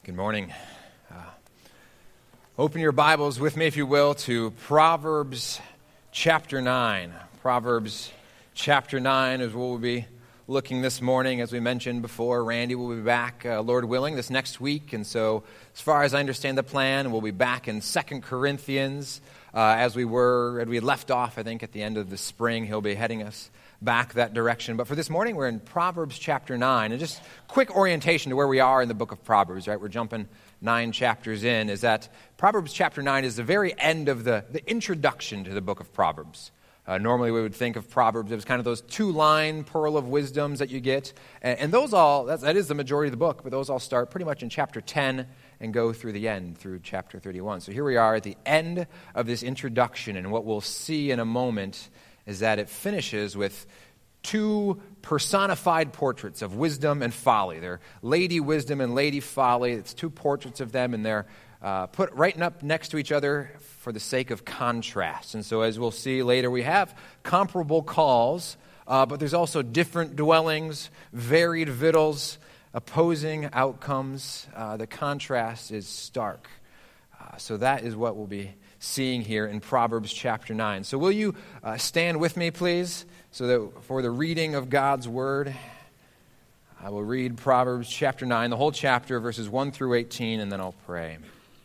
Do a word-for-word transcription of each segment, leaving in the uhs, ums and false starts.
Good morning. Uh, open your Bibles with me, if you will, to Proverbs chapter nine. Proverbs chapter nine is what we'll be looking this morning. As we mentioned before, Randy will be back, uh, Lord willing, this next week. And so, as far as I understand the plan, we'll be back in Second Corinthians uh, as we were, and we had left off, I think, at the end of the spring. He'll be heading us back that direction. But for this morning, we're in Proverbs chapter nine. And just quick orientation to where we are in the book of Proverbs, right? We're jumping nine chapters in, is that Proverbs chapter nine is the very end of the, the introduction to the book of Proverbs. Uh, normally we would think of Proverbs as kind of those two-line pearl of wisdoms that you get. And, and those all, that's, that is the majority of the book, but those all start pretty much in chapter ten and go through the end, through chapter thirty-one. So here we are at the end of this introduction, and what we'll see in a moment is that it finishes with two personified portraits of wisdom and folly. They're Lady Wisdom and Lady Folly. It's two portraits of them, and they're uh, put right up next to each other for the sake of contrast. And so as we'll see later, we have comparable calls, uh, but there's also different dwellings, varied victuals, opposing outcomes. Uh, the contrast is stark. Uh, so that is what we'll be seeing here in Proverbs chapter nine. So will you uh, stand with me, please, so that for the reading of God's word, I will read Proverbs chapter nine, the whole chapter, verses one through eighteen, and then I'll pray.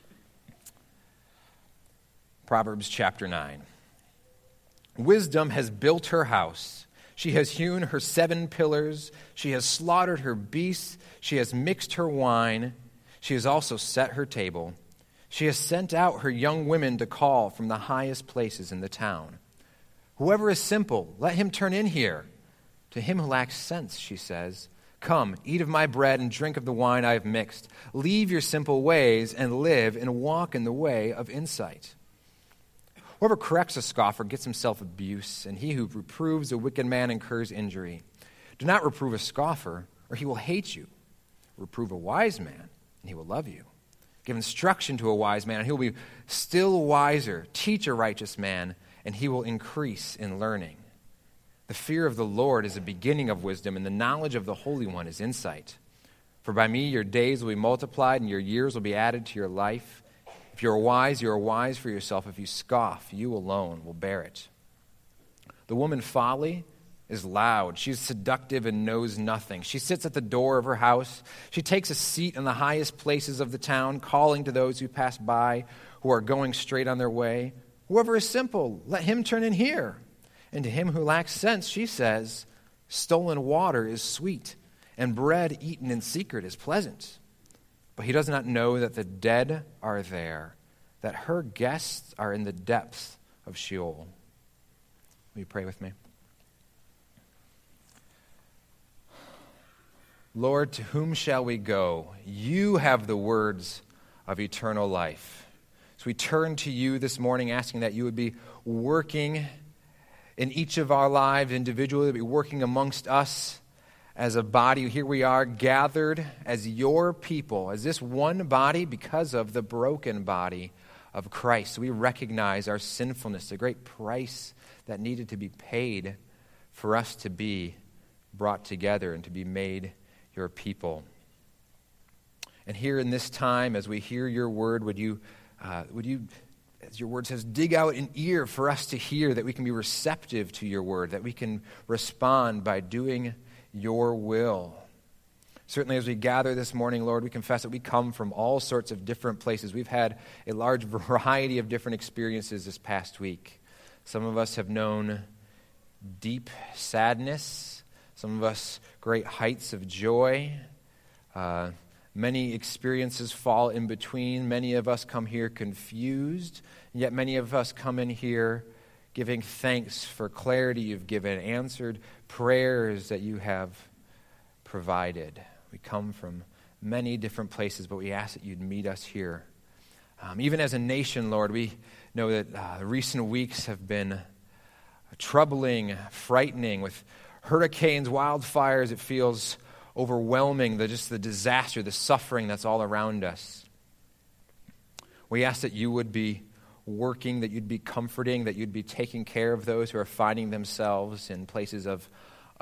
Proverbs chapter nine. Wisdom has built her house. She has hewn her seven pillars. She has slaughtered her beasts. She has mixed her wine. She has also set her table. She has sent out her young women to call from the highest places in the town. Whoever is simple, let him turn in here. To him who lacks sense, she says, come, eat of my bread and drink of the wine I have mixed. Leave your simple ways and live and walk in the way of insight. Whoever corrects a scoffer gets himself abuse, and he who reproves a wicked man incurs injury. Do not reprove a scoffer, or he will hate you. Reprove a wise man, and he will love you. Give instruction to a wise man, and he will be still wiser. Teach a righteous man, and he will increase in learning. The fear of the Lord is the beginning of wisdom, and the knowledge of the Holy One is insight. For by me your days will be multiplied, and your years will be added to your life. If you are wise, you are wise for yourself. If you scoff, you alone will bear it. The woman folly is loud. She's seductive and knows nothing. She sits at the door of her house. She takes a seat in the highest places of the town, calling to those who pass by, who are going straight on their way. Whoever is simple, let him turn in here. And to him who lacks sense, she says, stolen water is sweet, and bread eaten in secret is pleasant. But he does not know that the dead are there, that her guests are in the depths of Sheol. Will you pray with me? Lord, to whom shall we go? You have the words of eternal life. So we turn to you this morning, asking that you would be working in each of our lives individually, be working amongst us as a body. Here we are gathered as your people, as this one body because of the broken body of Christ. We recognize our sinfulness, the great price that needed to be paid for us to be brought together and to be made your people. And here in this time, as we hear your word, would you, uh, would you, as your word says, dig out an ear for us to hear, that we can be receptive to your word, that we can respond by doing your will. Certainly as we gather this morning, Lord, we confess that we come from all sorts of different places. We've had a large variety of different experiences this past week. Some of us have known deep sadness. Some of us great heights of joy. Uh, many experiences fall in between. Many of us come here confused, and yet many of us come in here giving thanks for clarity you've given, answered prayers that you have provided. We come from many different places, but we ask that you'd meet us here. Um, even as a nation, Lord, we know that uh, the recent weeks have been troubling, frightening, with hurricanes, wildfires. It feels overwhelming, the, just the disaster, the suffering that's all around us. We ask that you would be working, that you'd be comforting, that you'd be taking care of those who are finding themselves in places of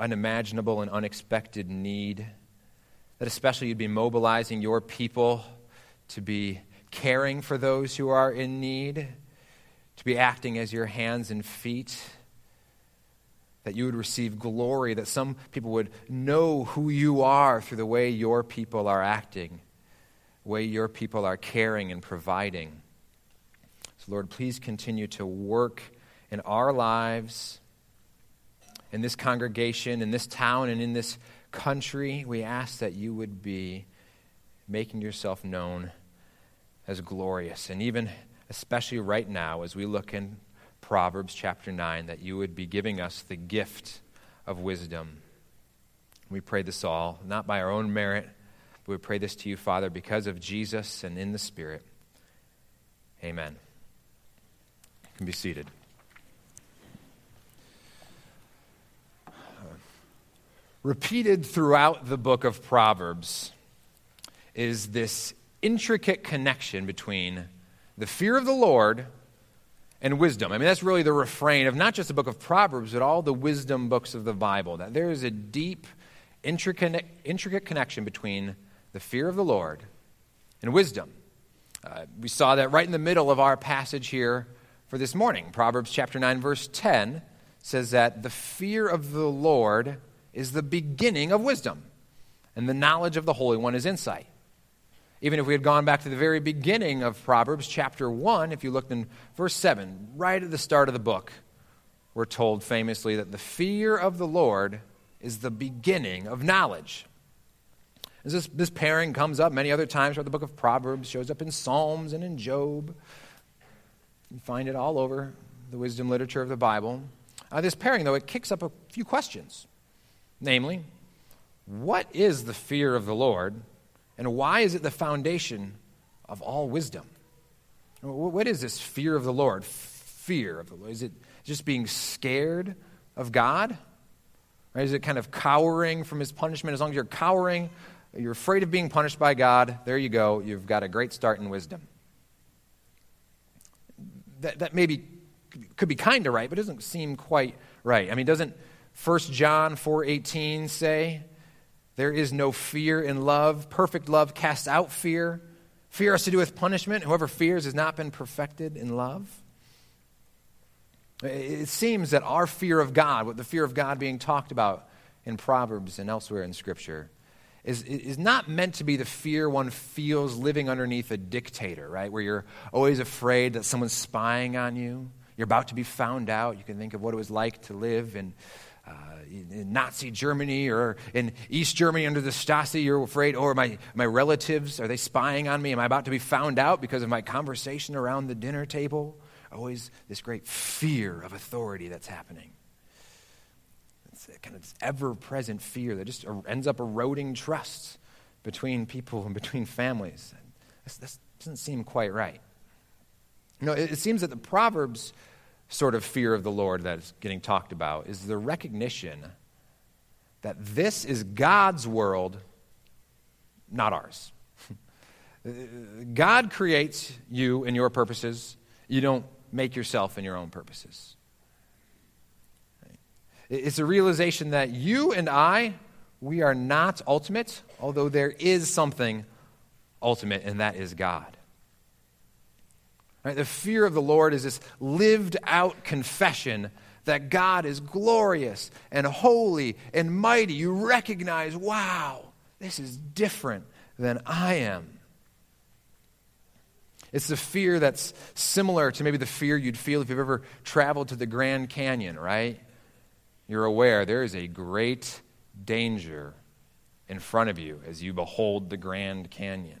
unimaginable and unexpected need, that especially you'd be mobilizing your people to be caring for those who are in need, to be acting as your hands and feet, that you would receive glory, that some people would know who you are through the way your people are acting, the way your people are caring and providing. So Lord, please continue to work in our lives, in this congregation, in this town, and in this country. We ask that you would be making yourself known as glorious. And even especially right now as we look in Proverbs chapter nine, that you would be giving us the gift of wisdom. We pray this all, not by our own merit, but we pray this to you, Father, because of Jesus and in the Spirit. Amen. You can be seated. Repeated throughout the book of Proverbs is this intricate connection between the fear of the Lord and wisdom. I mean, that's really the refrain of not just the book of Proverbs, but all the wisdom books of the Bible, that there is a deep, intricate, intricate connection between the fear of the Lord and wisdom. Uh, we saw that right in the middle of our passage here for this morning. Proverbs chapter nine, verse ten says that the fear of the Lord is the beginning of wisdom, and the knowledge of the Holy One is insight. Even if we had gone back to the very beginning of Proverbs chapter one, if you looked in verse seven, right at the start of the book, we're told famously that the fear of the Lord is the beginning of knowledge. As this, this pairing comes up many other times throughout the book of Proverbs, shows up in Psalms and in Job. You find it all over the wisdom literature of the Bible. Uh, this pairing, though, it kicks up a few questions. Namely, what is the fear of the Lord, and why is it the foundation of all wisdom? What is this fear of the Lord? Fear of the Lord. Is it just being scared of God? Or is it kind of cowering from his punishment? As long as you're cowering, you're afraid of being punished by God, there you go. You've got a great start in wisdom. That, that maybe could be kind of right, but it doesn't seem quite right. I mean, doesn't First John four eighteen say, there is no fear in love. Perfect love casts out fear. Fear has to do with punishment. Whoever fears has not been perfected in love. It seems that our fear of God, what the fear of God being talked about in Proverbs and elsewhere in Scripture, is, is not meant to be the fear one feels living underneath a dictator, right? Where you're always afraid that someone's spying on you. You're about to be found out. You can think of what it was like to live in Uh, in Nazi Germany or in East Germany under the Stasi. You're afraid, or my, my relatives, are they spying on me? Am I about to be found out because of my conversation around the dinner table? Always this great fear of authority that's happening. It's kind of this ever-present fear that just ends up eroding trust between people and between families. This, this doesn't seem quite right. You know, it, it seems that the Proverbs sort of fear of the Lord that is getting talked about is the recognition that this is God's world, not ours. God creates you and your purposes. You don't make yourself and your own purposes. It's a realization that you and I, we are not ultimate, although there is something ultimate, and that is God. Right? The fear of the Lord is this lived out confession that God is glorious and holy and mighty. You recognize, wow, this is different than I am. It's the fear that's similar to maybe the fear you'd feel if you've ever traveled to the Grand Canyon, right? You're aware there is a great danger in front of you as you behold the Grand Canyon.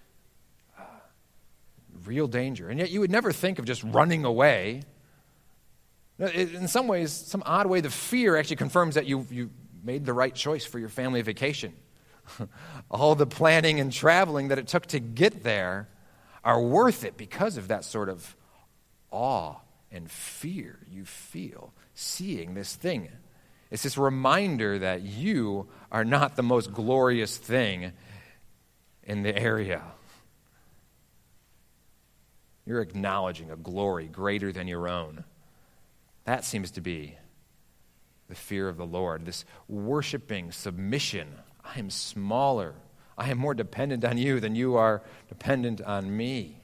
Real danger. And yet you would never think of just running away. In some ways, some odd way, the fear actually confirms that you you made the right choice for your family vacation. All the planning and traveling that it took to get there are worth it because of that sort of awe and fear you feel seeing this thing. It's this reminder that you are not the most glorious thing in the area. You're acknowledging a glory greater than your own. That seems to be the fear of the Lord, this worshiping submission. I am smaller. I am more dependent on you than you are dependent on me.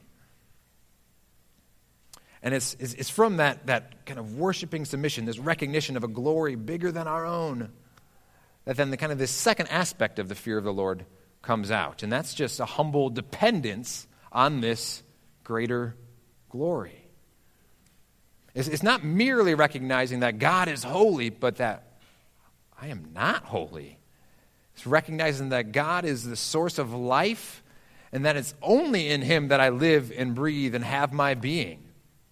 And it's, it's, it's from that, that kind of worshiping submission, this recognition of a glory bigger than our own, that then the kind of this second aspect of the fear of the Lord comes out. And that's just a humble dependence on this greater glory. It's, it's not merely recognizing that God is holy, but that I am not holy. It's recognizing that God is the source of life and that it's only in him that I live and breathe and have my being.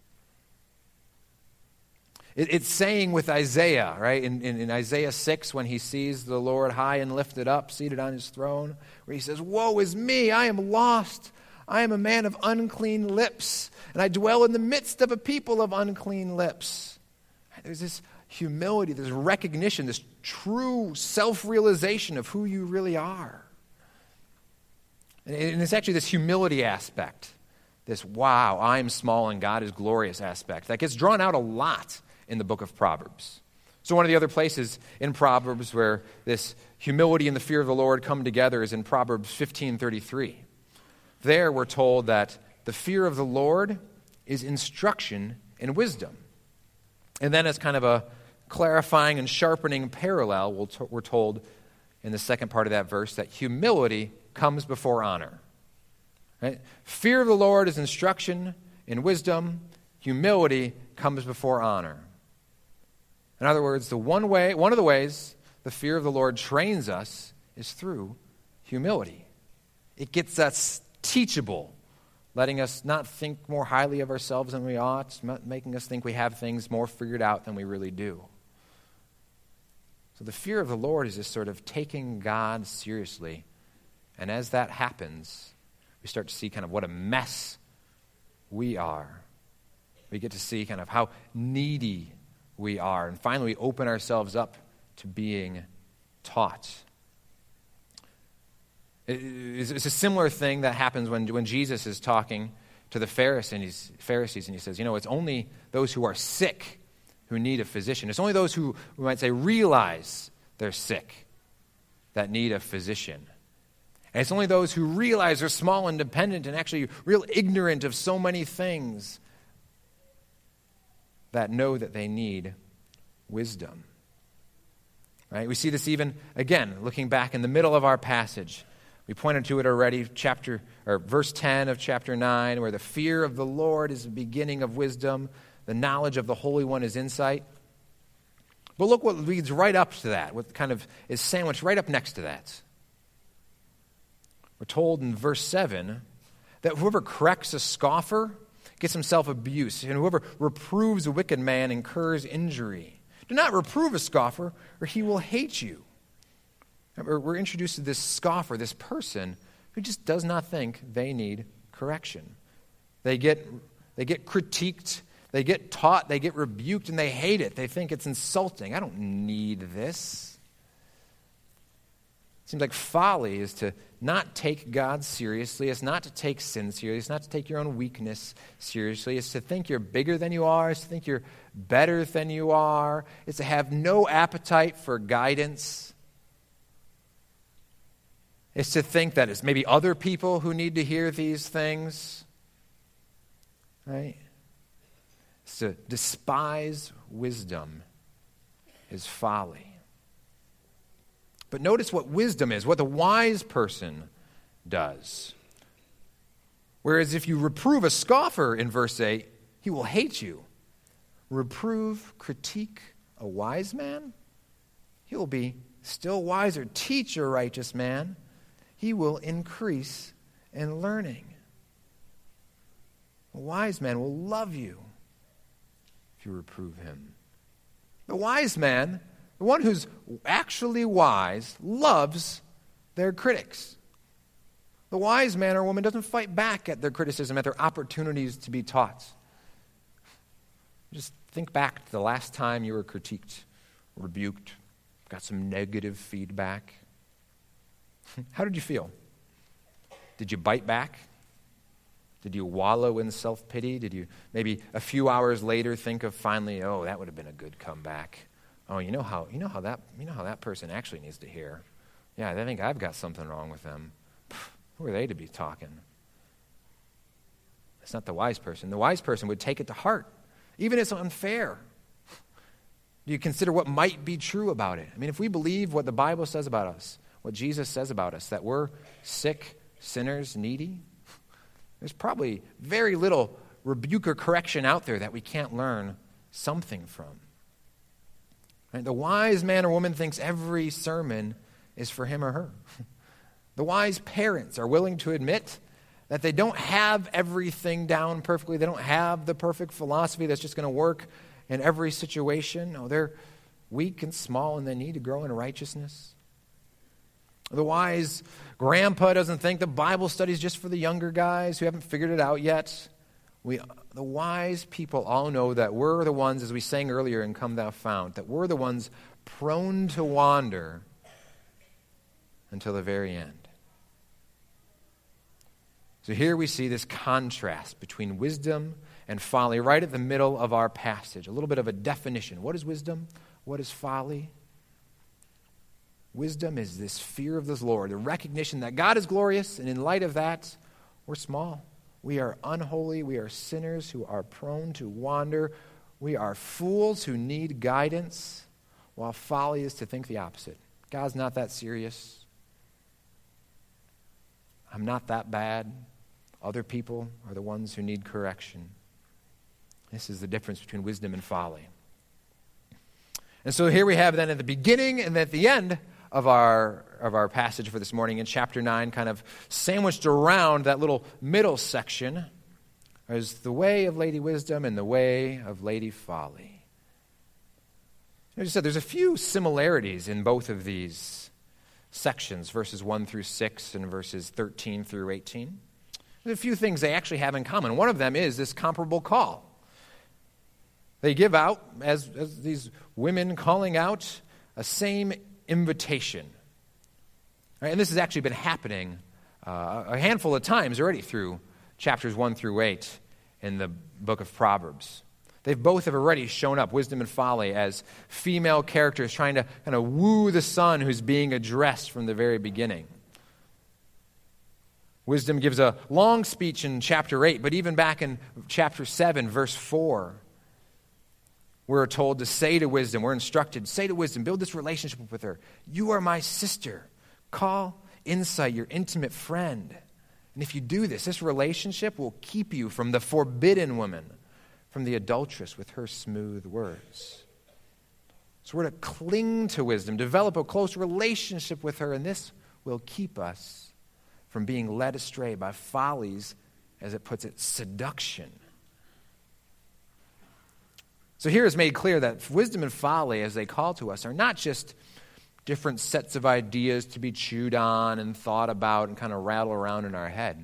It, it's saying with Isaiah, right, in, in, in Isaiah six, when he sees the Lord high and lifted up, seated on his throne, where he says, "Woe is me, I am lost. I am a man of unclean lips, and I dwell in the midst of a people of unclean lips." There's this humility, this recognition, this true self-realization of who you really are. And it's actually this humility aspect, this wow, I am small and God is glorious aspect, that gets drawn out a lot in the book of Proverbs. So one of the other places in Proverbs where this humility and the fear of the Lord come together is in Proverbs fifteen thirty-three. There we're told that the fear of the Lord is instruction and wisdom. And then as kind of a clarifying and sharpening parallel, we're told in the second part of that verse that humility comes before honor. Right? Fear of the Lord is instruction and wisdom. Humility comes before honor. In other words, the one way, one of the ways the fear of the Lord trains us is through humility. It gets us teachable, letting us not think more highly of ourselves than we ought, making us think we have things more figured out than we really do. So the fear of the Lord is just sort of taking God seriously. And as that happens, we start to see kind of what a mess we are. We get to see kind of how needy we are. And finally, we open ourselves up to being taught. It's a similar thing that happens when, when Jesus is talking to the Pharisees, Pharisees, and he says, you know, it's only those who are sick who need a physician. It's only those who, we might say, realize they're sick that need a physician. And it's only those who realize they're small and dependent and actually real ignorant of so many things that know that they need wisdom. Right? We see this even, again, looking back in the middle of our passage. We pointed to it already, chapter or verse ten of chapter nine, where the fear of the Lord is the beginning of wisdom, the knowledge of the Holy One is insight. But look what leads right up to that, what kind of is sandwiched right up next to that. We're told in verse seven that whoever corrects a scoffer gets himself abuse, and whoever reproves a wicked man incurs injury. Do not reprove a scoffer, or he will hate you. We're introduced to this scoffer, this person who just does not think they need correction. They get, they get critiqued, they get taught, they get rebuked, and they hate it. They think it's insulting. I don't need this. It seems like folly is to not take God seriously. It's not to take sin seriously. It's not to take your own weakness seriously. It's to think you're bigger than you are. It's to think you're better than you are. It's to have no appetite for guidance. It's to think that it's maybe other people who need to hear these things. Right? It's to despise wisdom is folly. But notice what wisdom is, what the wise person does. Whereas if you reprove a scoffer in verse eight, he will hate you. Reprove, critique a wise man, he will be still wiser. Teach a righteous man, he will increase in learning. A wise man will love you if you reprove him. The wise man, the one who's actually wise, loves their critics. The wise man or woman doesn't fight back at their criticism, at their opportunities to be taught. Just think back to the last time you were critiqued, rebuked, got some negative feedback. How did you feel? Did you bite back? Did you wallow in self-pity? Did you maybe a few hours later think of finally, oh, that would have been a good comeback? Oh, you know how you know how that you know how that person actually needs to hear. Yeah, I think I've got something wrong with them. Who are they to be talking? It's not the wise person. The wise person would take it to heart, even if it's unfair. Do you consider what might be true about it? I mean, if we believe what the Bible says about us, what Jesus says about us, that we're sick, sinners, needy, there's probably very little rebuke or correction out there that we can't learn something from. Right? The wise man or woman thinks every sermon is for him or her. The wise parents are willing to admit that they don't have everything down perfectly. They don't have the perfect philosophy that's just going to work in every situation. No, they're weak and small and they need to grow in righteousness. The wise grandpa doesn't think the Bible study is just for the younger guys who haven't figured it out yet. We, the wise people all know that we're the ones, as we sang earlier in Come Thou Fount, that we're the ones prone to wander until the very end. So here we see this contrast between wisdom and folly right at the middle of our passage. A little bit of a definition. What is wisdom? What is folly? Wisdom is this fear of the Lord, the recognition that God is glorious, and in light of that, we're small. We are unholy. We are sinners who are prone to wander. We are fools who need guidance, while folly is to think the opposite. God's not that serious. I'm not that bad. Other people are the ones who need correction. This is the difference between wisdom and folly. And so here we have then at the beginning and at the end of our of our passage for this morning in chapter nine, kind of sandwiched around that little middle section, is the way of Lady Wisdom and the way of Lady Folly. As I said, there's a few similarities in both of these sections, verses one through six and verses thirteen through eighteen. There's a few things they actually have in common. One of them is this comparable call. They give out, as, as these women calling out, a same invitation. Right, and this has actually been happening uh, a handful of times already through chapters one through eight in the book of Proverbs. They both have already shown up, wisdom and folly, as female characters trying to kind of woo the son who's being addressed from the very beginning. Wisdom gives a long speech in chapter eight, but even back in chapter seven, verse four, we're told to say to wisdom, we're instructed, say to wisdom, build this relationship with her. You are my sister. Call insight your intimate friend. And if you do this, this relationship will keep you from the forbidden woman, from the adulteress with her smooth words. So we're to cling to wisdom, develop a close relationship with her, and this will keep us from being led astray by folly's, as it puts it, seduction. So here is made clear that wisdom and folly, as they call to us, are not just different sets of ideas to be chewed on and thought about and kind of rattle around in our head.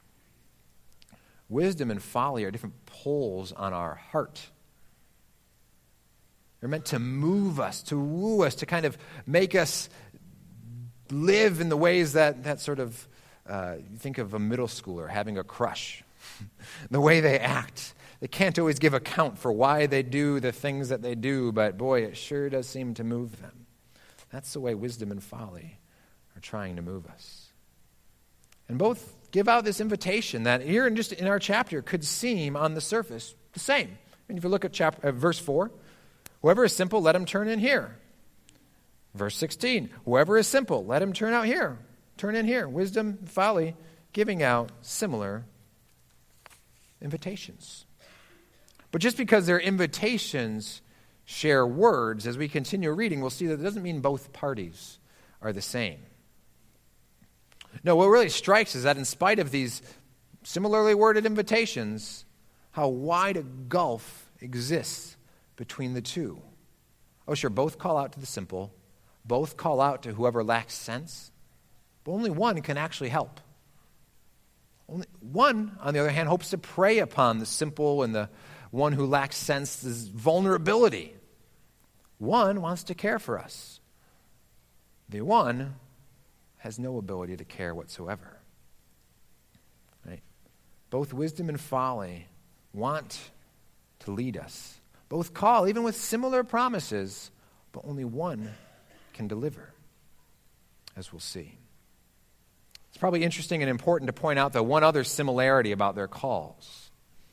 Wisdom and folly are different pulls on our heart. They're meant to move us, to woo us, to kind of make us live in the ways that, that sort of, uh, you think of a middle schooler having a crush. The way they act. They can't always give account for why they do the things that they do, but boy, it sure does seem to move them. That's the way wisdom and folly are trying to move us. And both give out this invitation that here in just in our chapter could seem on the surface the same. And if you look at chapter, uh, verse four, whoever is simple, let him turn in here. Verse sixteen, whoever is simple, let him turn out here. Turn in here. Wisdom, folly, giving out similar invitations. But just because their invitations share words, as we continue reading, we'll see that it doesn't mean both parties are the same. No, what really strikes is that in spite of these similarly worded invitations, how wide a gulf exists between the two. Oh, sure, both call out to the simple, both call out to whoever lacks sense, but only one can actually help. Only one, on the other hand, hopes to prey upon the simple and the one who lacks sense's vulnerability. One wants to care for us. The one has no ability to care whatsoever. Right? Both wisdom and folly want to lead us. Both call, even with similar promises, but only one can deliver, as we'll see. It's probably interesting and important to point out, though, one other similarity about their calls.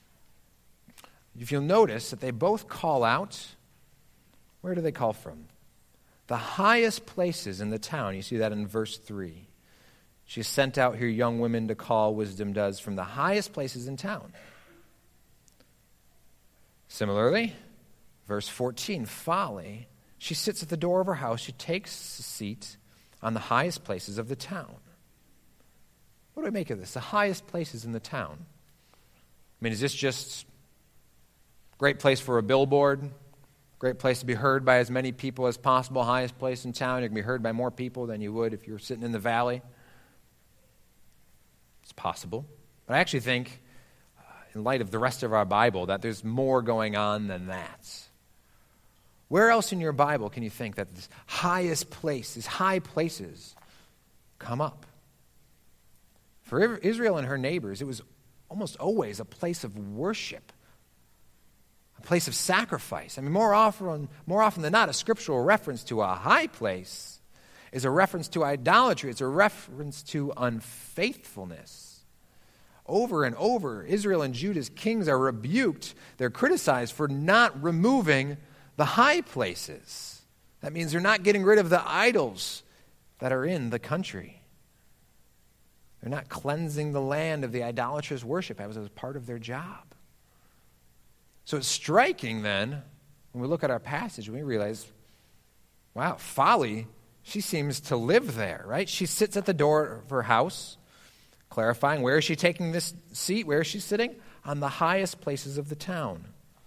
If you'll notice that they both call out, where do they call from? The highest places in the town. You see that in verse three. She sent out her young women to call, wisdom does, from the highest places in town. Similarly, verse fourteen, folly, she sits at the door of her house, she takes a seat on the highest places of the town. What do I make of this? The highest places in the town. I mean, is this just a great place for a billboard? Great place to be heard by as many people as possible, highest place in town. You can be heard by more people than you would if you were sitting in the valley. It's possible. But I actually think, uh, in light of the rest of our Bible, that there's more going on than that. Where else in your Bible can you think that this highest place, these high places, come up? For Israel and her neighbors, it was almost always a place of worship, a place of sacrifice. I mean, more often, more often than not, a scriptural reference to a high place is a reference to idolatry. It's a reference to unfaithfulness. Over and over, Israel and Judah's kings are rebuked. They're criticized for not removing the high places. That means they're not getting rid of the idols that are in the country. They're not cleansing the land of the idolatrous worship. That was as part of their job. So it's striking then, when we look at our passage, we realize, wow, folly, she seems to live there, right? She sits at the door of her house, clarifying where is she taking this seat, where is she sitting? On the highest places of the town.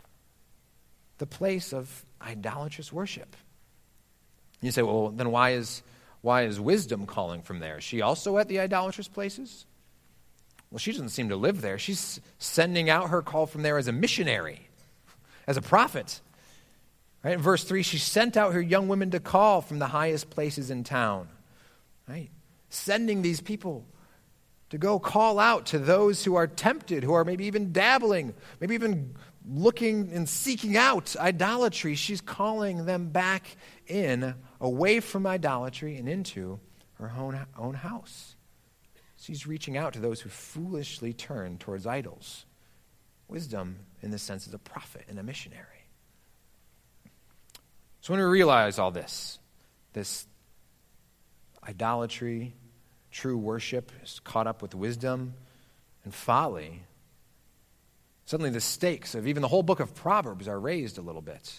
The place of idolatrous worship. You say, well, then why is why is wisdom calling from there? Is she also at the idolatrous places? Well, she doesn't seem to live there. She's sending out her call from there as a missionary, as a prophet. Right? In verse three, she sent out her young women to call from the highest places in town. Right? Sending these people to go call out to those who are tempted, who are maybe even dabbling, maybe even looking and seeking out idolatry. She's calling them back in, away from idolatry and into her own, own house. She's reaching out to those who foolishly turn towards idols. Wisdom, in this sense, is a prophet and a missionary. So when we realize all this, this idolatry, true worship is caught up with wisdom and folly, suddenly the stakes of even the whole book of Proverbs are raised a little bit.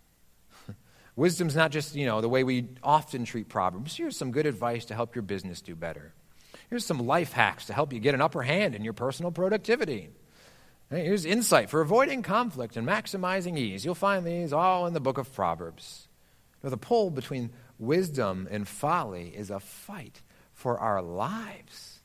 Wisdom's not just, you know, the way we often treat Proverbs. Here's some good advice to help your business do better. Here's some life hacks to help you get an upper hand in your personal productivity. Here's insight for avoiding conflict and maximizing ease. You'll find these all in the book of Proverbs. Now, the pull between wisdom and folly is a fight for our lives.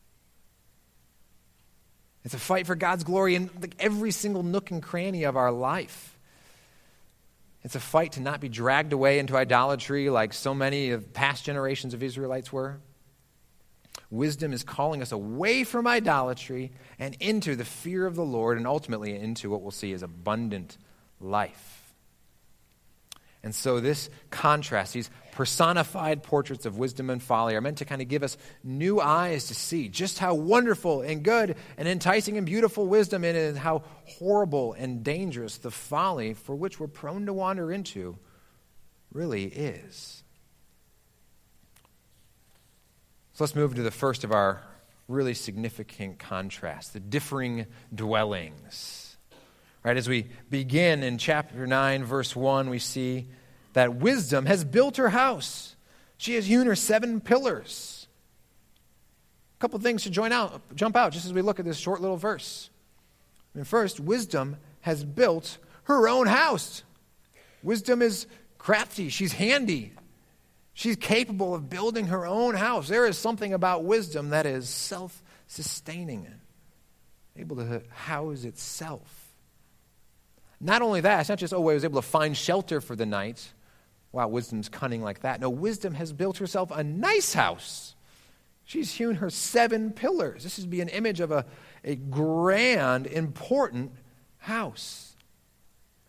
It's a fight for God's glory in every single nook and cranny of our life. It's a fight to not be dragged away into idolatry like so many of past generations of Israelites were. Wisdom is calling us away from idolatry and into the fear of the Lord, and ultimately into what we'll see as abundant life. And so this contrast, these personified portraits of wisdom and folly, are meant to kind of give us new eyes to see just how wonderful and good and enticing and beautiful wisdom is, and how horrible and dangerous the folly for which we're prone to wander into really is. So let's move to the first of our really significant contrasts, the differing dwellings. Right, as we begin in chapter nine, verse one, we see that wisdom has built her house. She has hewn her seven pillars. A couple things to join out, jump out just as we look at this short little verse. I mean, first, wisdom has built her own house. Wisdom is crafty. She's handy. She's capable of building her own house. There is something about wisdom that is self-sustaining, able to house itself. Not only that, it's not just, oh, I was able to find shelter for the night. Wow, wisdom's cunning like that. No, wisdom has built herself a nice house. She's hewn her seven pillars. This would be an image of a, a grand, important house.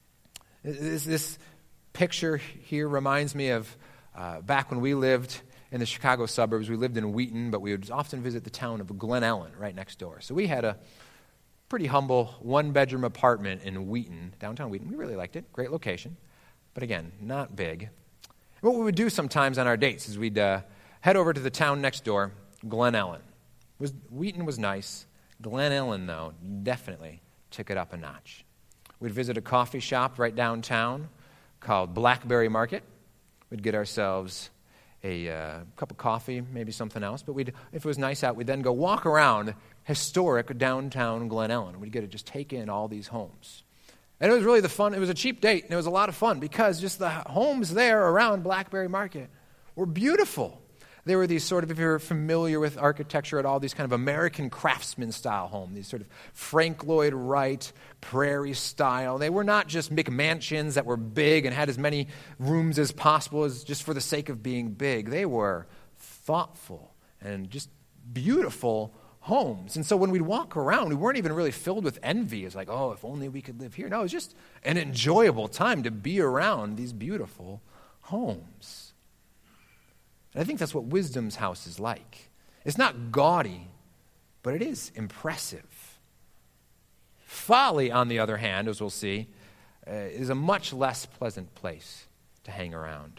This, this picture here reminds me of uh, back when we lived in the Chicago suburbs. We lived in Wheaton, but we would often visit the town of Glen Ellen right next door. So we had a pretty humble one-bedroom apartment in Wheaton, downtown Wheaton. We really liked it. Great location. But again, not big. What we would do sometimes on our dates is we'd uh, head over to the town next door, Glen Ellen. Was, Wheaton was nice. Glen Ellen, though, definitely took it up a notch. We'd visit a coffee shop right downtown called Blackberry Market. We'd get ourselves a uh, cup of coffee, maybe something else. But we'd, if it was nice out, we'd then go walk around historic downtown Glen Ellen. We'd get to just take in all these homes. And it was really the fun. It was a cheap date, and it was a lot of fun because just the homes there around Blackberry Market were beautiful. They were these sort of, if you're familiar with architecture at all, these kind of American craftsman-style homes, these sort of Frank Lloyd Wright, prairie style. They were not just McMansions that were big and had as many rooms as possible as just for the sake of being big. They were thoughtful and just beautiful homes. And so when we'd walk around, we weren't even really filled with envy. It's like, oh, if only we could live here. No, it was just an enjoyable time to be around these beautiful homes. And I think that's what Wisdom's house is like. It's not gaudy, but it is impressive. Folly, on the other hand, as we'll see, uh, is a much less pleasant place to hang around.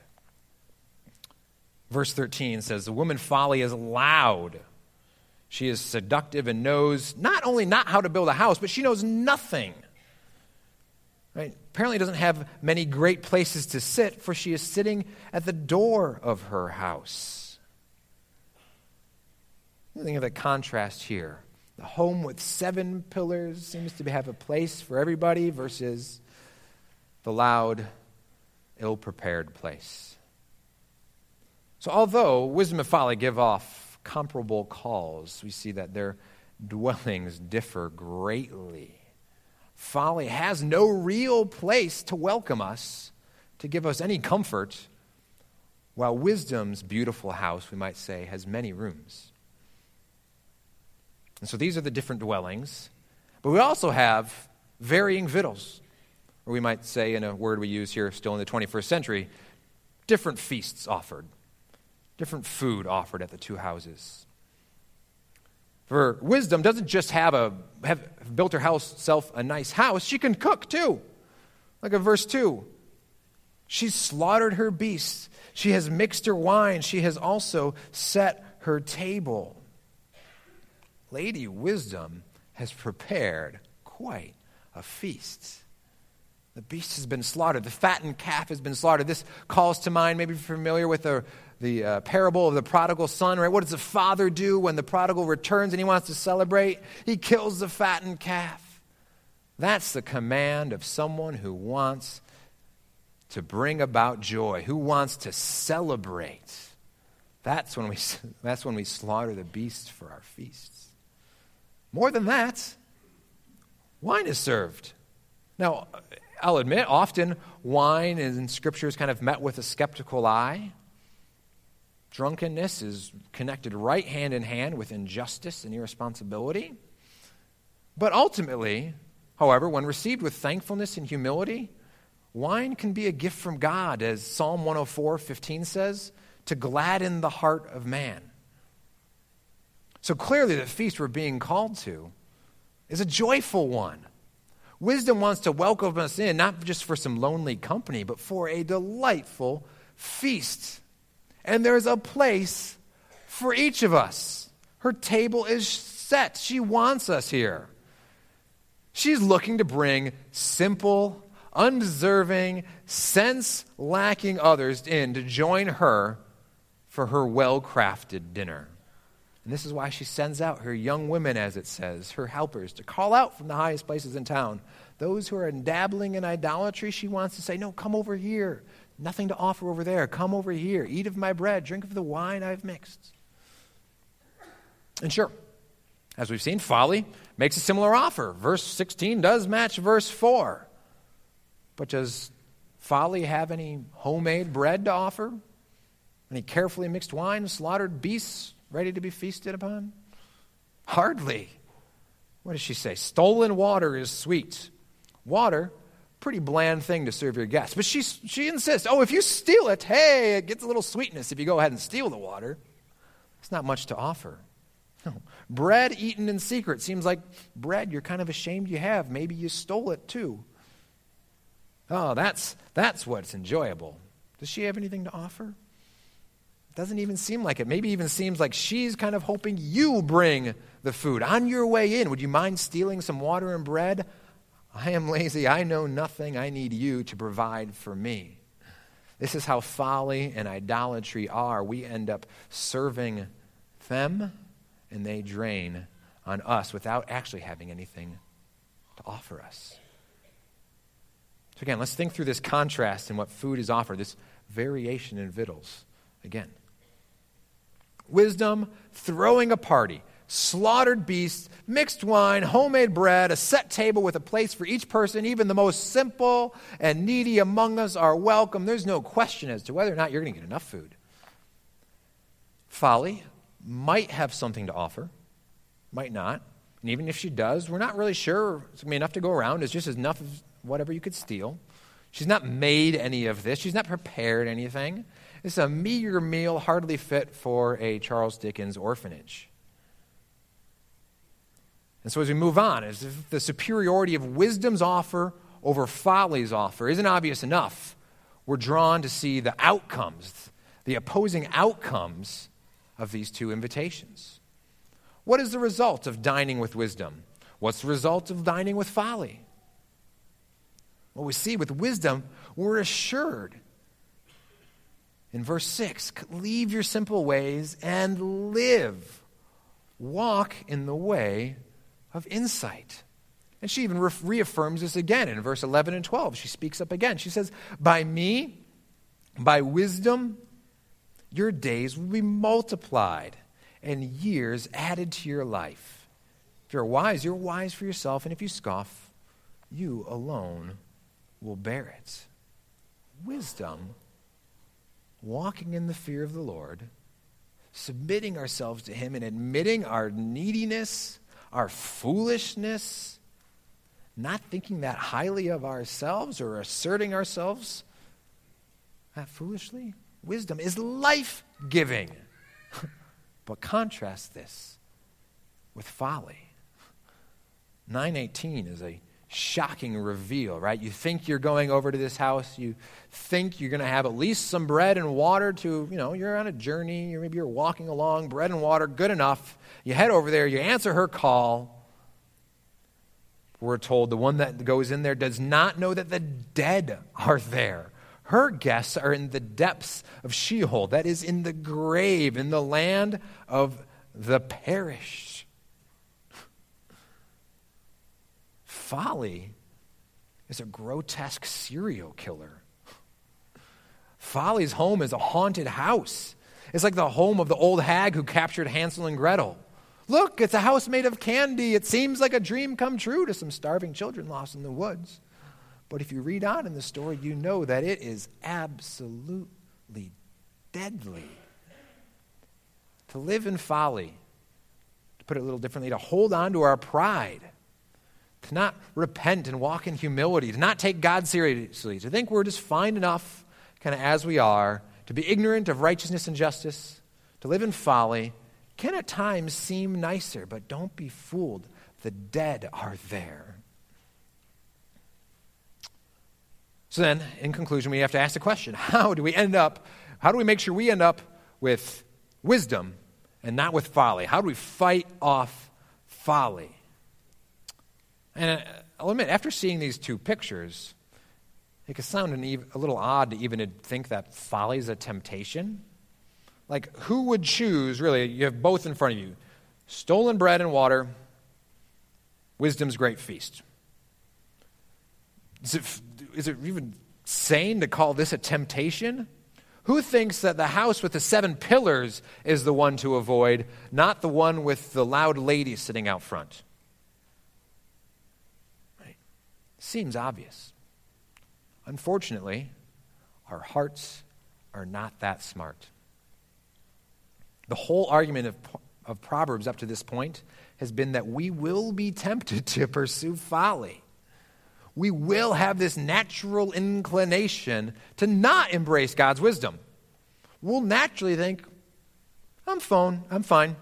Verse thirteen says, the woman Folly is loud. She is seductive and knows not only not how to build a house, but she knows nothing. Right? Apparently doesn't have many great places to sit, for she is sitting at the door of her house. Think of the contrast here. The home with seven pillars seems to have a place for everybody versus the loud, ill-prepared place. So although wisdom and folly give off comparable calls, we see that their dwellings differ greatly. Folly has no real place to welcome us, to give us any comfort, while wisdom's beautiful house, we might say, has many rooms. And so these are the different dwellings. But we also have varying victuals, or we might say, in a word we use here still in the twenty-first century, different feasts offered, different food offered at the two houses. For wisdom doesn't just have a have built her house self a nice house, she can cook too. Look at verse two. She's slaughtered her beasts. She has mixed her wine. She has also set her table. Lady Wisdom has prepared quite a feast. The beast has been slaughtered. The fattened calf has been slaughtered. This calls to mind, maybe you're familiar with the, the uh, parable of the prodigal son, right? What does the father do when the prodigal returns and he wants to celebrate? He kills the fattened calf. That's the command of someone who wants to bring about joy, who wants to celebrate. That's when we, that's when we slaughter the beast for our feasts. More than that, wine is served. Now, I'll admit, often wine in Scripture is kind of met with a skeptical eye. Drunkenness is connected right hand in hand with injustice and irresponsibility. But ultimately, however, when received with thankfulness and humility, wine can be a gift from God, as Psalm one oh four fifteen says, to gladden the heart of man. So clearly the feast we're being called to is a joyful one. Wisdom wants to welcome us in, not just for some lonely company, but for a delightful feast. And there's a place for each of us. Her table is set. She wants us here. She's looking to bring simple, undeserving, sense-lacking others in to join her for her well-crafted dinner. And this is why she sends out her young women, as it says, her helpers, to call out from the highest places in town. Those who are dabbling in idolatry, she wants to say, no, come over here. Nothing to offer over there. Come over here. Eat of my bread. Drink of the wine I've mixed. And sure, as we've seen, folly makes a similar offer. Verse sixteen does match verse four. But does folly have any homemade bread to offer? Any carefully mixed wine, slaughtered beasts ready to be feasted upon? Hardly. What does she say? Stolen water is sweet. Water pretty bland thing to serve your guests. But she, she insists, oh, if you steal it, hey, it gets a little sweetness if you go ahead and steal the water. It's not much to offer. No. Bread eaten in secret seems like bread you're kind of ashamed you have. Maybe you stole it too. Oh, that's that's what's enjoyable. Does she have anything to offer? Doesn't even seem like it. Maybe even seems like she's kind of hoping you bring the food. On your way in, would you mind stealing some water and bread? I am lazy. I know nothing. I need you to provide for me. This is how folly and idolatry are. We end up serving them, and they drain on us without actually having anything to offer us. So again, let's think through this contrast in what food is offered, this variation in victuals. Again, wisdom, throwing a party, slaughtered beasts, mixed wine, homemade bread, a set table with a place for each person. Even the most simple and needy among us are welcome. There's no question as to whether or not you're going to get enough food. Folly might have something to offer, might not. And even if she does, we're not really sure it's going to be enough to go around. It's just enough of whatever you could steal. She's not made any of this. She's not prepared anything. It's a meager meal, hardly fit for a Charles Dickens orphanage. And so as we move on, as if the superiority of wisdom's offer over folly's offer isn't obvious enough, we're drawn to see the outcomes, the opposing outcomes of these two invitations. What is the result of dining with wisdom? What's the result of dining with folly? Well, we see with wisdom, we're assured. In verse six, leave your simple ways and live. Walk in the way of insight. And she even re- reaffirms this again in verse eleven and twelve. She speaks up again. She says, by me, by wisdom, your days will be multiplied and years added to your life. If you're wise, you're wise for yourself. And if you scoff, you alone will bear it. Wisdom, walking in the fear of the Lord, submitting ourselves to him and admitting our neediness, our foolishness, not thinking that highly of ourselves or asserting ourselves that foolishly. Wisdom is life-giving. But contrast this with folly. nine eighteen is a shocking reveal, right? You think you're going over to this house. You think you're going to have at least some bread and water to, you know, you're on a journey. Or maybe you're walking along, bread and water, good enough. You head over there. You answer her call. We're told the one that goes in there does not know that the dead are there. Her guests are in the depths of Sheol, that is in the grave, in the land of the perished. Folly is a grotesque serial killer. Folly's home is a haunted house. It's like the home of the old hag who captured Hansel and Gretel. Look, it's a house made of candy. It seems like a dream come true to some starving children lost in the woods. But if you read on in the story, you know that it is absolutely deadly. To live in folly, to put it a little differently, to hold on to our pride, to not repent and walk in humility, to not take God seriously, to think we're just fine enough kind of as we are, to be ignorant of righteousness and justice, to live in folly, can at times seem nicer, but don't be fooled. The dead are there. So then, in conclusion, we have to ask the question, how do we end up, how do we make sure we end up with wisdom and not with folly? How do we fight off folly? And I'll admit, after seeing these two pictures, it could sound an ev- a little odd to even think that folly is a temptation. Like, who would choose, really, you have both in front of you, stolen bread and water, wisdom's great feast. Is it, is it even sane to call this a temptation? Who thinks that the house with the seven pillars is the one to avoid, not the one with the loud lady sitting out front? Right. Seems obvious. Unfortunately, our hearts are not that smart. The whole argument of, of Proverbs up to this point has been that we will be tempted to pursue folly. we will have this natural inclination to not embrace God's wisdom. We'll naturally think, I'm fine, I'm fine.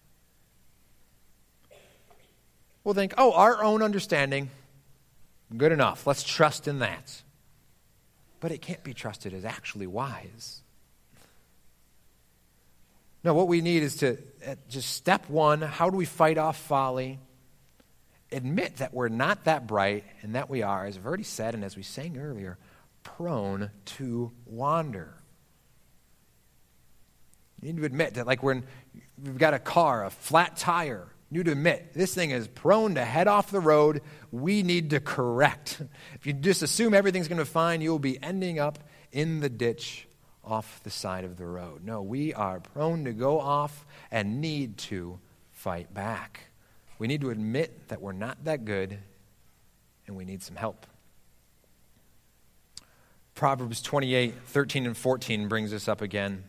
We'll think, oh, our own understanding, good enough. Let's trust in that. But it can't be trusted as actually wise. No, what we need is to, at just step one, how do we fight off folly? Admit that we're not that bright and that we are, as I've already said and as we sang earlier, prone to wander. You need to admit that like when we've got a car, a flat tire, you need to admit this thing is prone to head off the road. We need to correct. If you just assume everything's going to be fine, you'll be ending up in the ditch off the side of the road. No, we are prone to go off and need to fight back. We need to admit that we're not that good and we need some help. Proverbs twenty-eight, thirteen and fourteen brings us up again.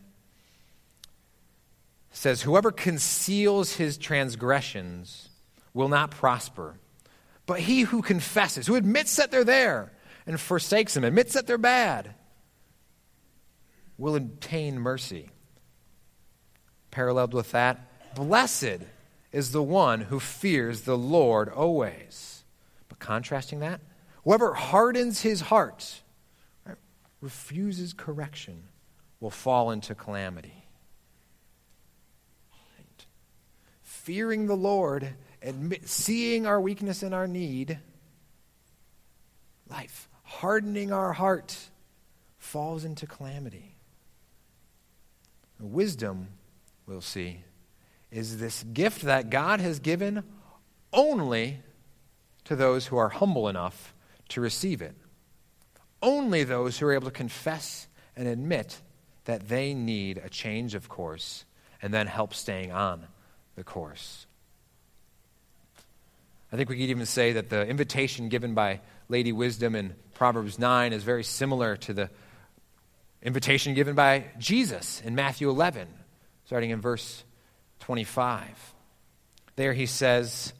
It says, whoever conceals his transgressions will not prosper, but he who confesses, who admits that they're there and forsakes them, admits that they're bad, will obtain mercy. Paralleled with that, blessed is the one who fears the Lord always. But contrasting that, whoever hardens his heart, right, refuses correction, will fall into calamity. Right. Fearing the Lord, admit, seeing our weakness and our need, life, hardening our heart, falls into calamity. Wisdom, we'll see, is this gift that God has given only to those who are humble enough to receive it. Only those who are able to confess and admit that they need a change of course and then help staying on the course. I think we could even say that the invitation given by Lady Wisdom in Proverbs nine is very similar to the invitation given by Jesus in Matthew eleven, starting in verse twenty-five. There he says,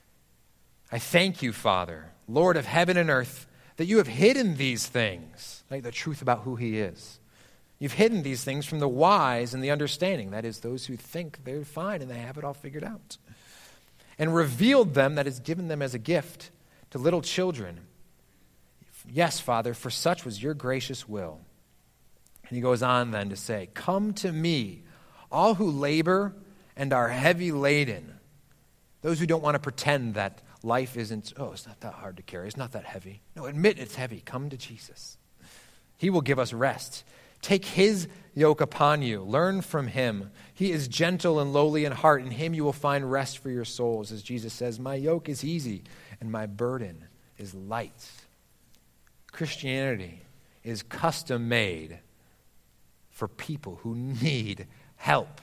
I thank you, Father, Lord of heaven and earth, that you have hidden these things, like the truth about who he is. You've hidden these things from the wise and the understanding, that is, those who think they're fine and they have it all figured out, and revealed them, that is, given them as a gift to little children. Yes, Father, for such was your gracious will. And he goes on then to say, come to me, all who labor and are heavy laden. Those who don't want to pretend that life isn't, oh, it's not that hard to carry. It's not that heavy. No, admit it's heavy. Come to Jesus. He will give us rest. Take his yoke upon you. Learn from him. He is gentle and lowly in heart. In him you will find rest for your souls. As Jesus says, my yoke is easy and my burden is light. Christianity is custom made for people who need help.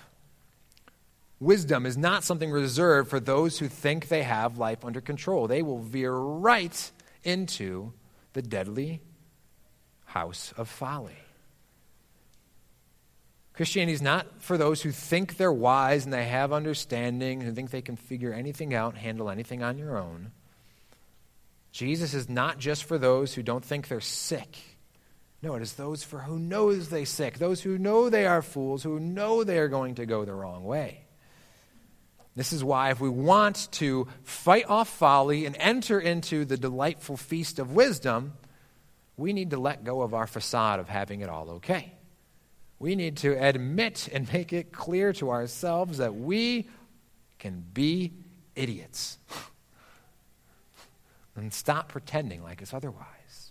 Wisdom is not something reserved for those who think they have life under control. They will veer right into the deadly house of folly. Christianity is not for those who think they're wise and they have understanding, who think they can figure anything out, handle anything on your own. Jesus is not just for those who don't think they're sick. No, it is those for who knows they sick, those who know they are fools, who know they are going to go the wrong way. This is why if we want to fight off folly and enter into the delightful feast of wisdom, we need to let go of our facade of having it all okay. We need to admit and make it clear to ourselves that we can be idiots and stop pretending like it's otherwise.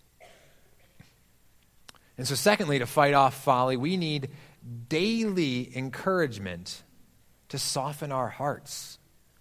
And so secondly, to fight off folly, we need daily encouragement to soften our hearts.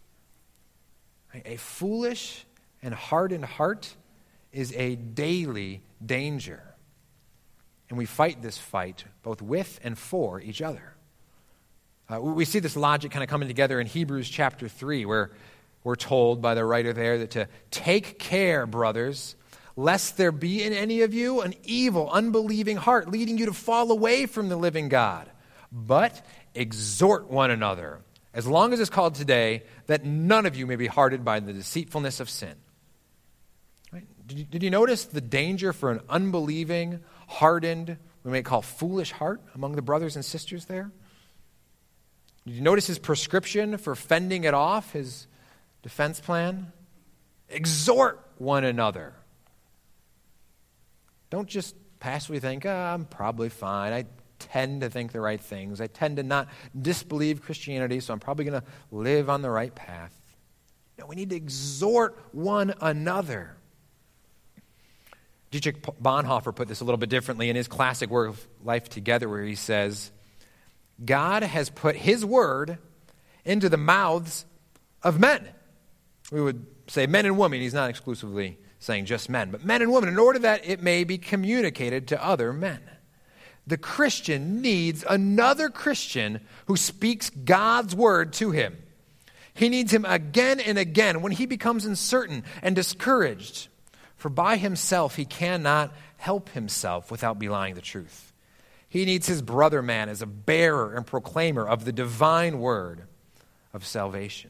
A foolish and hardened heart is a daily danger. And we fight this fight both with and for each other. Uh, we see this logic kind of coming together in Hebrews chapter three, where we're told by the writer there that to take care, brothers, lest there be in any of you an evil, unbelieving heart leading you to fall away from the living God. But exhort one another, as long as it's called today, that none of you may be hardened by the deceitfulness of sin. Right? Did you, did you notice the danger for an unbelieving, hardened, we may call foolish heart among the brothers and sisters there? Did you notice his prescription for fending it off, his defense plan? Exhort one another. Don't just passively think, oh, I'm probably fine. I tend to think the right things. I tend to not disbelieve Christianity, so I'm probably going to live on the right path. No, we need to exhort one another. Dietrich Bonhoeffer put this a little bit differently in his classic work of Life Together, where he says, God has put his word into the mouths of men. We would say men and women. He's not exclusively saying just men, but men and women, in order that it may be communicated to other men. The Christian needs another Christian who speaks God's word to him. He needs him again and again when he becomes uncertain and discouraged. For by himself he cannot help himself without belying the truth. He needs his brother man as a bearer and proclaimer of the divine word of salvation.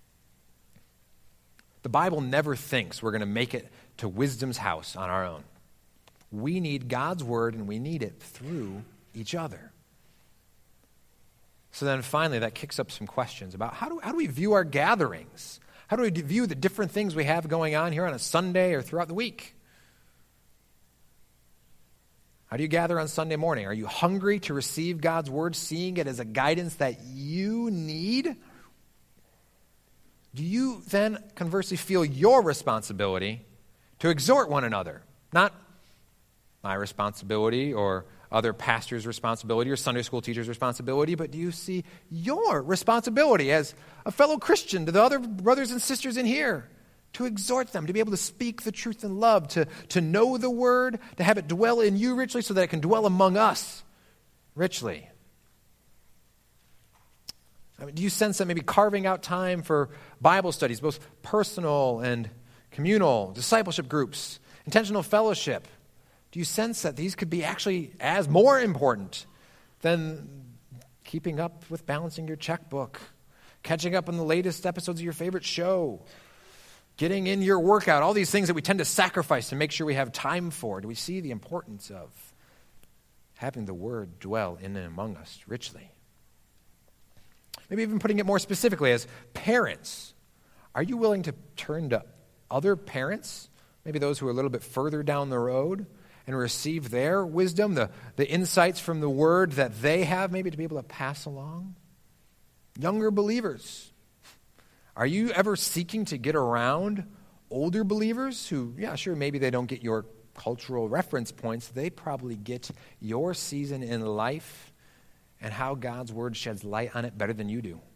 The Bible never thinks we're going to make it to wisdom's house on our own. We need God's word, and we need it through each other. So then finally, that kicks up some questions about how do, how do we view our gatherings? How do we view the different things we have going on here on a Sunday or throughout the week? How do you gather on Sunday morning? Are you hungry to receive God's word, seeing it as a guidance that you need? Do you then conversely feel your responsibility to exhort one another? Not my responsibility or other pastors' responsibility or Sunday school teachers' responsibility, but do you see your responsibility as a fellow Christian to the other brothers and sisters in here to exhort them, to be able to speak the truth in love, to, to know the word, to have it dwell in you richly so that it can dwell among us richly? I mean, do you sense that maybe carving out time for Bible studies, both personal and communal, discipleship groups, intentional fellowship, do you sense that these could be actually as more important than keeping up with balancing your checkbook, catching up on the latest episodes of your favorite show, getting in your workout, all these things that we tend to sacrifice to make sure we have time for? Do we see the importance of having the word dwell in and among us richly? Maybe even putting it more specifically as parents. Are you willing to turn to other parents, maybe those who are a little bit further down the road, and receive their wisdom, the, the insights from the word that they have, maybe to be able to pass along? Younger believers, are you ever seeking to get around older believers who, yeah, sure, maybe they don't get your cultural reference points. They probably get your season in life and how God's word sheds light on it better than you do.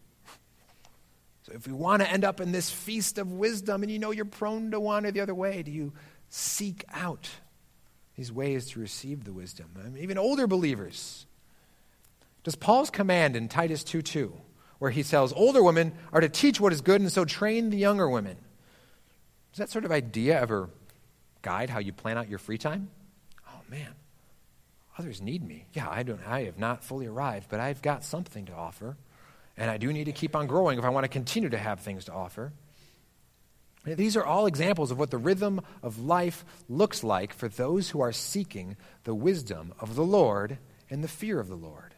So if we want to end up in this feast of wisdom and you know you're prone to one or the other way, do you seek out these ways to receive the wisdom? I mean, even older believers. Does Paul's command in Titus two two, where he tells older women are to teach what is good and so train the younger women, does that sort of idea ever guide how you plan out your free time? Oh man, others need me. Yeah, I don't. I have not fully arrived, but I've got something to offer, and I do need to keep on growing if I want to continue to have things to offer. These are all examples of what the rhythm of life looks like for those who are seeking the wisdom of the Lord and the fear of the Lord.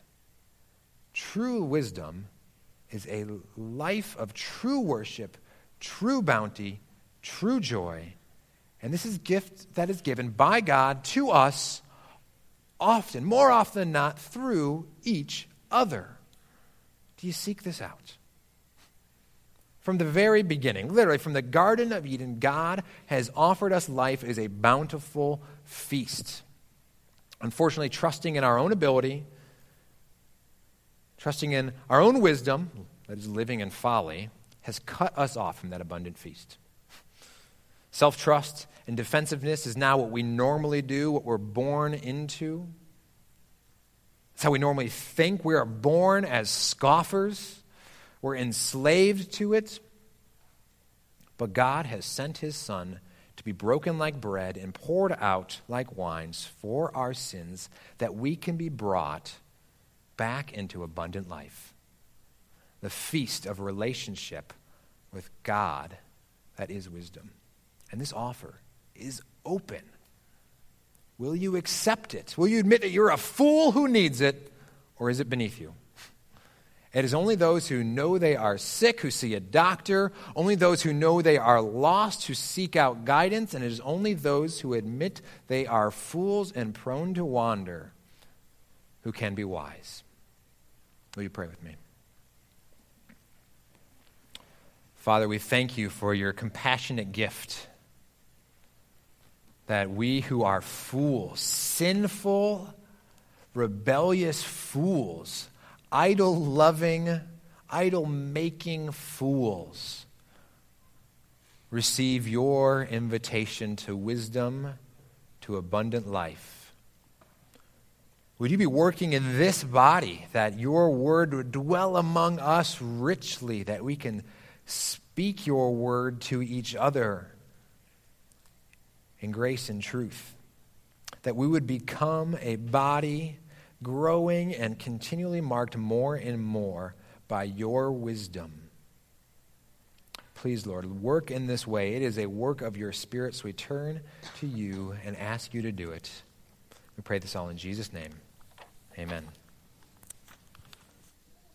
True wisdom is a life of true worship, true bounty, true joy, and this is a gift that is given by God to us often, more often than not, through each other. Do you seek this out? From the very beginning, literally from the Garden of Eden, God has offered us life as a bountiful feast. Unfortunately, trusting in our own ability, trusting in our own wisdom, that is living in folly, has cut us off from that abundant feast. Self-trust and defensiveness is now what we normally do, what we're born into. It's how we normally think. We are born as scoffers. We're enslaved to it. But God has sent his Son to be broken like bread and poured out like wines for our sins, that we can be brought back into abundant life. The feast of relationship with God that is wisdom. And this offer is open. Will you accept it? Will you admit that you're a fool who needs it, or is it beneath you? It is only those who know they are sick who see a doctor, only those who know they are lost who seek out guidance, and it is only those who admit they are fools and prone to wander who can be wise. Will you pray with me? Father, we thank you for your compassionate gift that we who are fools, sinful, rebellious fools, idol-loving, idol-making fools, receive your invitation to wisdom, to abundant life. Would you be working in this body that your word would dwell among us richly, that we can speak your word to each other in grace and truth, that we would become a body growing and continually marked more and more by your wisdom. Please, Lord, work in this way. It is a work of your Spirit, so we turn to you and ask you to do it. We pray this all in Jesus' name. Amen.